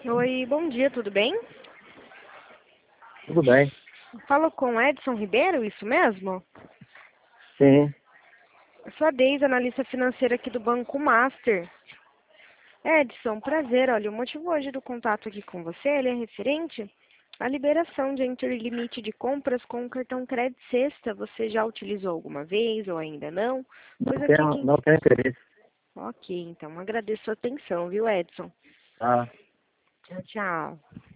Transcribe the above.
Oi, bom dia, tudo bem? Tudo bem. Falo com Edson Ribeiro, isso mesmo? Sim. Eu sou a Deise, analista financeira aqui do Banco Master. Edson, prazer. Olha, o motivo hoje do contato aqui com você, ele é referente à liberação de interlimite de compras com o cartão Crédito Sexta. Você já utilizou alguma vez ou ainda não? Não Pois aqui tenho, quem... não tenho interesse. Ok, então agradeço a atenção, viu, Edson? Ah. Tchau, tchau.